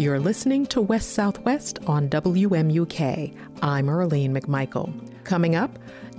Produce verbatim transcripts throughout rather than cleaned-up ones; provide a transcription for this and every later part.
You're listening to West Southwest on W M U K. I'm Earlene McMichael. Coming up,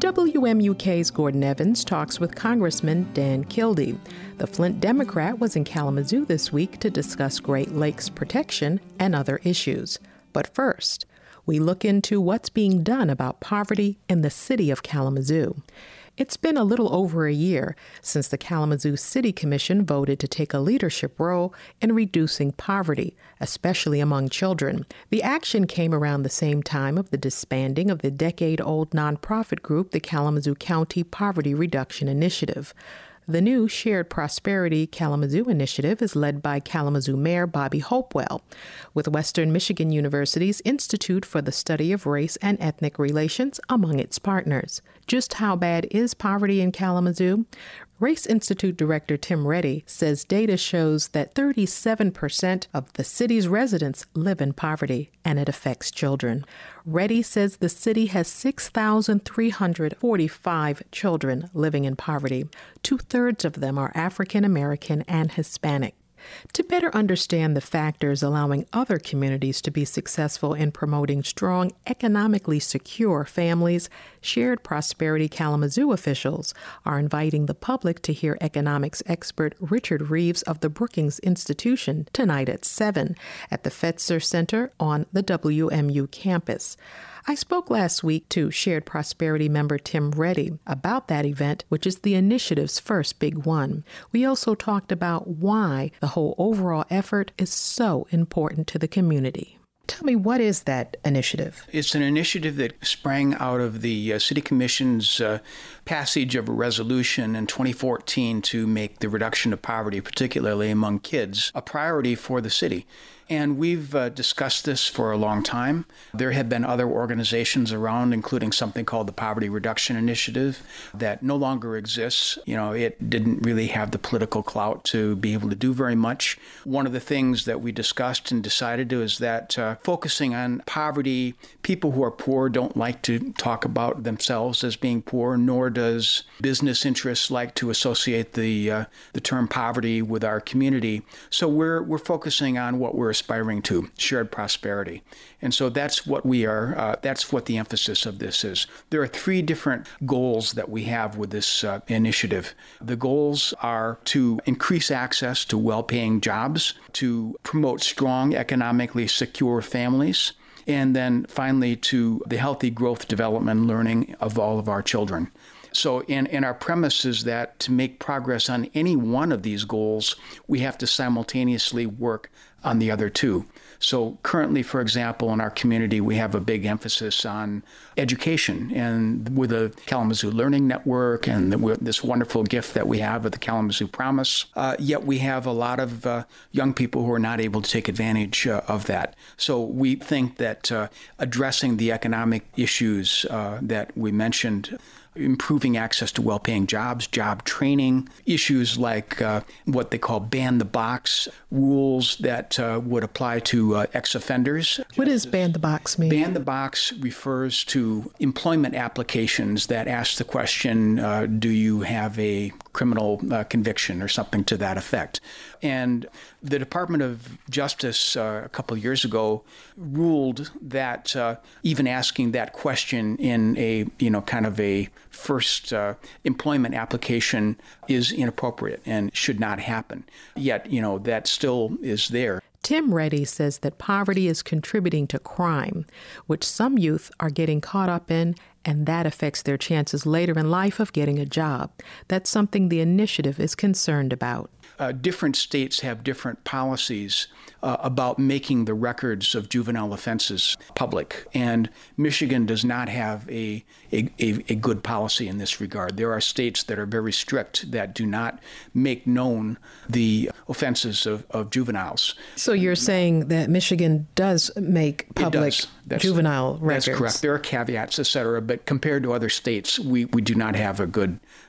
W M U K's Gordon Evans talks with Congressman Dan Kildee. The Flint Democrat was in Kalamazoo this week to discuss Great Lakes protection and other issues. But first, we look into what's being done about poverty in the city of Kalamazoo. It's been a little over a year since the Kalamazoo City Commission voted to take a leadership role in reducing poverty, especially among children. The action came around the same time of the disbanding of the decade-old nonprofit group, the Kalamazoo County Poverty Reduction Initiative. The new Shared Prosperity Kalamazoo initiative is led by Kalamazoo Mayor Bobby Hopewell, with Western Michigan University's Institute for the Study of Race and Ethnic Relations among its partners. Just how bad is poverty in Kalamazoo? Race Institute Director Tim Reddy says data shows that thirty-seven percent of the city's residents live in poverty, and it affects children. Reddy says the city has six thousand three hundred forty-five children living in poverty. Two-thirds of them are African American and Hispanic. To better understand the factors allowing other communities to be successful in promoting strong, economically secure families, Shared Prosperity Kalamazoo officials are inviting the public to hear economics expert Richard Reeves of the Brookings Institution tonight at seven at the Fetzer Center on the W M U campus. I spoke last week to Shared Prosperity member Tim Reddy about that event, which is the initiative's first big one. We also talked about why the whole overall effort is so important to the community. Tell me, what is that initiative? It's an initiative that sprang out of the uh, City Commission's uh, passage of a resolution in twenty fourteen to make the reduction of poverty, particularly among kids, a priority for the city. And we've uh, discussed this for a long time. There have been other organizations around, including something called the Poverty Reduction Initiative, that no longer exists. You know, it didn't really have the political clout to be able to do very much. One of the things that we discussed and decided to is that uh, focusing on poverty, people who are poor don't like to talk about themselves as being poor, nor does business interests like to associate the uh, the term poverty with our community. So we're we're focusing on what we're aspiring to, shared prosperity. And so that's what we are, uh, that's what the emphasis of this is. There are three different goals that we have with this uh, initiative. The goals are to increase access to well-paying jobs, to promote strong, economically secure families, and then finally to the healthy growth, development, and learning of all of our children. So in, in our premise is that to make progress on any one of these goals, we have to simultaneously work on the other two. So currently, for example, in our community, we have a big emphasis on education, and with the Kalamazoo Learning Network and the, this wonderful gift that we have of the Kalamazoo Promise, uh, yet we have a lot of uh, young people who are not able to take advantage uh, of that. So we think that uh, addressing the economic issues uh, that we mentioned, improving access to well-paying jobs, job training, issues like uh, what they call ban-the-box rules that uh, would apply to uh, ex-offenders. What does ban-the-box mean? Ban-the-box refers to employment applications that ask the question, uh, do you have a criminal uh, conviction or something to that effect? And the Department of Justice uh, a couple of years ago ruled that uh, even asking that question in a, you know, kind of a first uh, employment application is inappropriate and should not happen. Yet, you know, that still is there. Tim Reddy says that poverty is contributing to crime, which some youth are getting caught up in, and that affects their chances later in life of getting a job. That's something the initiative is concerned about. Uh, different states have different policies uh, about making the records of juvenile offenses public, and Michigan does not have a, a, a, a good policy in this regard. There are states that are very strict that do not make known the offenses of, of juveniles. So you're saying that Michigan does make public juvenile records? That's correct. There are caveats, et cetera, but compared to other states, we, we do not have a good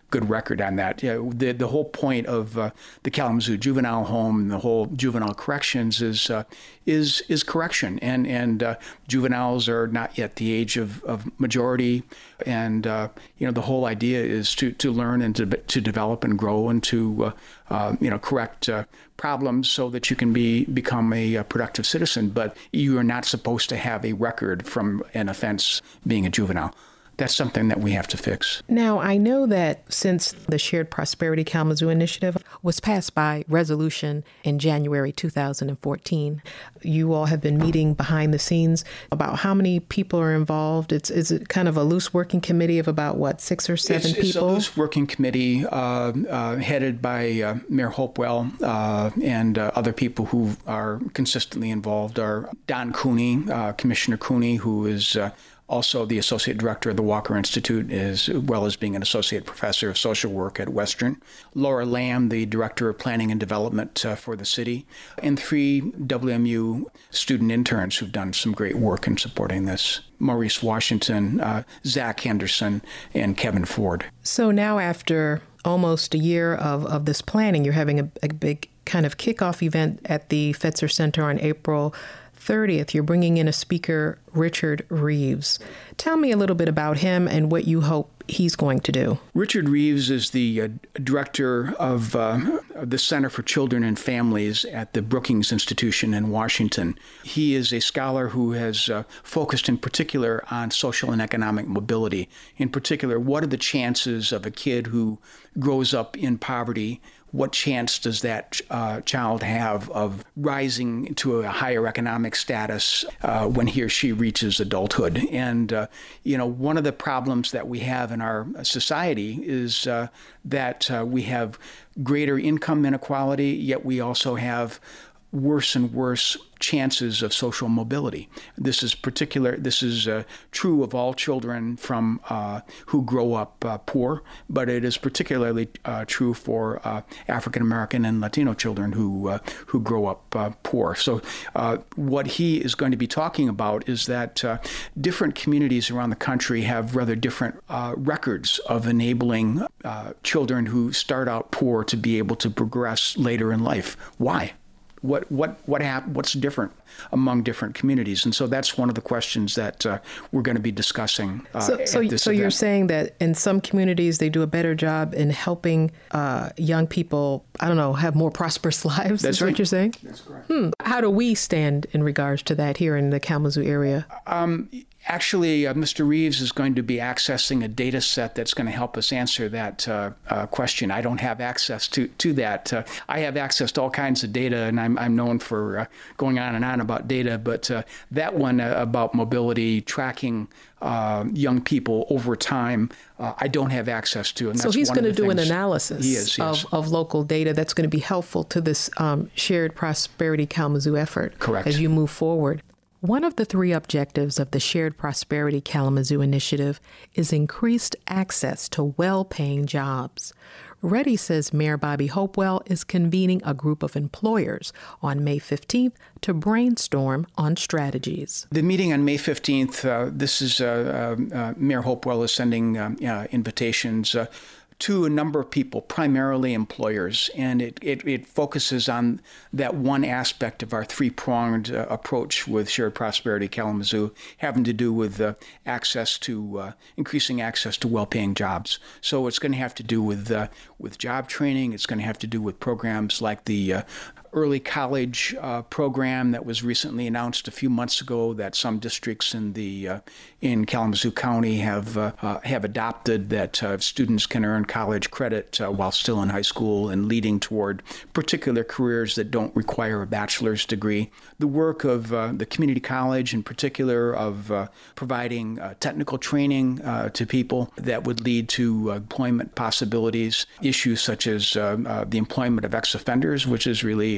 good record on that. You know, the the whole point of uh, the Kalamazoo Juvenile Home and the whole juvenile corrections is uh, is is correction, and and uh, juveniles are not yet the age of, of majority, and uh, you know the whole idea is to to learn and to to develop and grow and to uh, uh, you know correct uh, problems so that you can be become a, a productive citizen. But you are not supposed to have a record from an offense being a juvenile. That's something that we have to fix. Now, I know that since the Shared Prosperity Kalamazoo Initiative was passed by resolution in January two thousand fourteen, you all have been meeting behind the scenes about how many people are involved. It's is it kind of a loose working committee of about, what, six or seven it's, people? It's a loose working committee uh, uh, headed by uh, Mayor Hopewell uh, and uh, other people who are consistently involved are Don Cooney, uh, Commissioner Cooney, who is uh, also the Associate Director of the Walker Institute, as well as being an Associate Professor of Social Work at Western. Laura Lamb, the Director of Planning and Development uh, for the city. And three W M U student interns who've done some great work in supporting this. Maurice Washington, uh, Zach Henderson, and Kevin Ford. So now after almost a year of, of this planning, you're having a, a big kind of kickoff event at the Fetzer Center on April thirtieth. You're bringing in a speaker, Richard Reeves. Tell me a little bit about him and what you hope he's going to do. Richard Reeves is the uh, director of uh, the Center for Children and Families at the Brookings Institution in Washington. He is a scholar who has uh, focused in particular on social and economic mobility. In particular, what are the chances of a kid who grows up in poverty? What chance does that uh, child have of rising to a higher economic status uh, when he or she reaches adulthood? And, uh, you know, one of the problems that we have in our society is uh, that uh, we have greater income inequality, yet we also have worse and worse chances of social mobility. This is particular. This is uh, true of all children from uh, who grow up uh, poor, but it is particularly uh, true for uh, African American and Latino children who uh, who grow up uh, poor. So, uh, what he is going to be talking about is that uh, different communities around the country have rather different uh, records of enabling uh, children who start out poor to be able to progress later in life. Why? What what what hap- What's different among different communities? And so that's one of the questions that uh, we're going to be discussing. Uh, so, so, at this so event. You're saying that in some communities they do a better job in helping uh, young people, I don't know, have more prosperous lives. That's is right. What you're saying? That's correct. Hmm. How do we stand in regards to that here in the Kalamazoo area? Um, Actually, uh, Mister Reeves is going to be accessing a data set that's going to help us answer that uh, uh, question. I don't have access to, to that. Uh, I have access to all kinds of data, and I'm, I'm known for uh, going on and on about data, but uh, that one uh, about mobility, tracking uh, young people over time, uh, I don't have access to. And so that's he's one going of to the do an things analysis he is, yes. of, of local data that's going to be helpful to this um, Shared Prosperity Kalamazoo effort. Correct. As you move forward. One of the three objectives of the Shared Prosperity Kalamazoo Initiative is increased access to well-paying jobs. Ready says Mayor Bobby Hopewell is convening a group of employers on May fifteenth to brainstorm on strategies. The meeting on May fifteenth, uh, this is uh, uh, uh, Mayor Hopewell is sending um, uh, invitations uh, to a number of people, primarily employers, and it, it, it focuses on that one aspect of our three-pronged uh, approach with Shared Prosperity Kalamazoo, having to do with uh, access to, uh, increasing access to well-paying jobs. So it's going to have to do with, uh, with job training, it's going to have to do with programs like the uh, early college uh, program that was recently announced a few months ago that some districts in the uh, in Kalamazoo County have uh, uh, have adopted, that uh, students can earn college credit uh, while still in high school and leading toward particular careers that don't require a bachelor's degree. The work of uh, the community college, in particular, of uh, providing uh, technical training uh, to people that would lead to uh, employment possibilities. Issues such as uh, uh, the employment of ex-offenders, which is really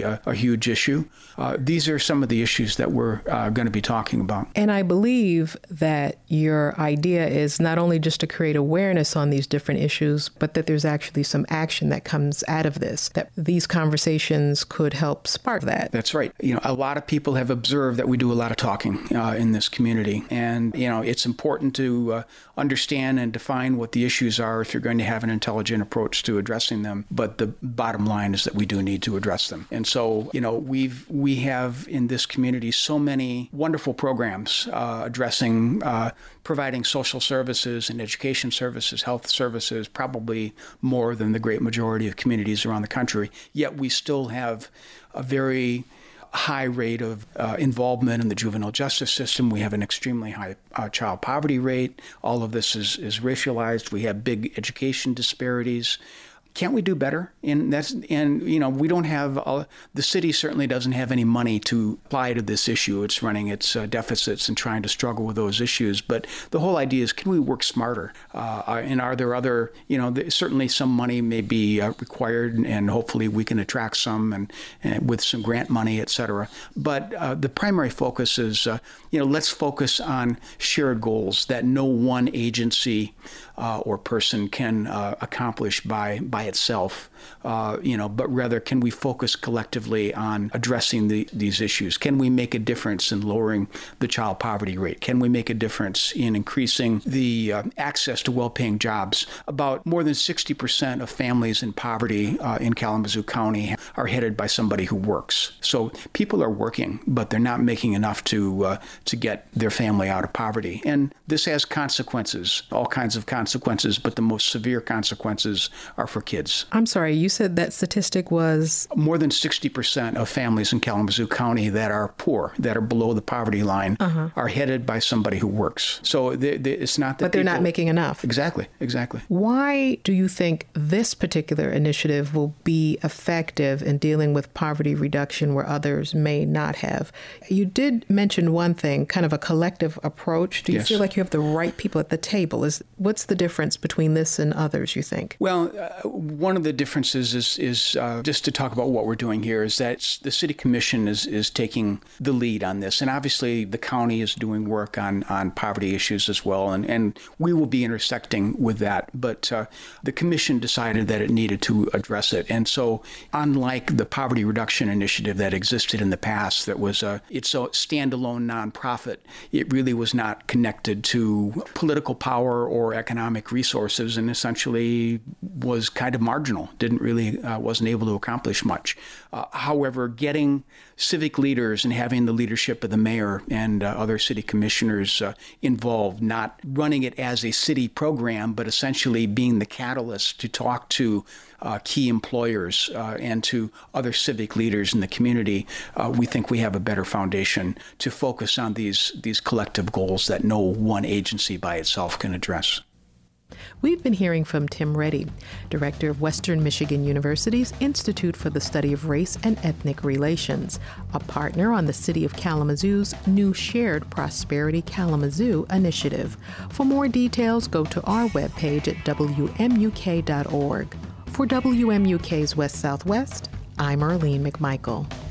a, a huge issue. Uh, these are some of the issues that we're uh, going to be talking about. And I believe that your idea is not only just to create awareness on these different issues, but that there's actually some action that comes out of this, that these conversations could help spark that. That's right. You know, a lot of people have observed that we do a lot of talking uh, in this community. And, you know, it's important to uh, understand and define what the issues are if you're going to have an intelligent approach to addressing them. But the bottom line is that we do need to address them. And so, you know, we've we have in this community so many wonderful programs uh, addressing, uh, providing social services and education services, health services, probably more than the great majority of communities around the country. Yet we still have a very high rate of uh, involvement in the juvenile justice system. We have an extremely high uh, child poverty rate. All of this is, is racialized. We have big education disparities. Can't we do better? And that's and you know we don't have uh, the city certainly doesn't have any money to apply to this issue. It's running its uh, deficits and trying to struggle with those issues. But the whole idea is, can we work smarter? Uh, and are there other you know there, certainly some money may be uh, required, and hopefully we can attract some and, and with some grant money, et cetera. But uh, the primary focus is uh, you know let's focus on shared goals that no one agency uh, or person can uh, accomplish by by itself, uh, you know, but rather can we focus collectively on addressing the, these issues? Can we make a difference in lowering the child poverty rate? Can we make a difference in increasing the uh, access to well-paying jobs? About more than sixty percent of families in poverty uh, in Kalamazoo County are headed by somebody who works. So people are working, but they're not making enough to uh, to get their family out of poverty. And this has consequences, all kinds of consequences, but the most severe consequences are for kids. I'm sorry, you said that statistic was? More than sixty percent of families in Kalamazoo County that are poor, that are below the poverty line, uh-huh. are headed by somebody who works. So they, they, it's not that But they're people, not making enough. Exactly, exactly. Why do you think this particular initiative will be effective in dealing with poverty reduction where others may not have? You did mention one thing, kind of a collective approach. Do you yes. feel like you have the right people at the table? Is What's the difference between this and others, you think? Well, uh, one of the differences is, is uh, just to talk about what we're doing here, is that the City Commission is, is taking the lead on this. And obviously the county is doing work on, on poverty issues as well. And, and we will be intersecting with that. But uh, the Commission decided that it needed to address it. And so unlike the poverty reduction initiative that existed in the past, that was a, it's a standalone nonprofit, it really was not connected to political power or economic resources, and essentially was kind of marginal, didn't really, uh, wasn't able to accomplish much. Uh, however, getting civic leaders and having the leadership of the mayor and uh, other city commissioners uh, involved, not running it as a city program, but essentially being the catalyst to talk to uh, key employers uh, and to other civic leaders in the community, uh, we think we have a better foundation to focus on these, these collective goals that no one agency by itself can address. We've been hearing from Tim Reddy, director of Western Michigan University's Institute for the Study of Race and Ethnic Relations, a partner on the City of Kalamazoo's new Shared Prosperity Kalamazoo initiative. For more details, go to our webpage at W M U K dot org. For W M U K's West Southwest, I'm Arlene McMichael.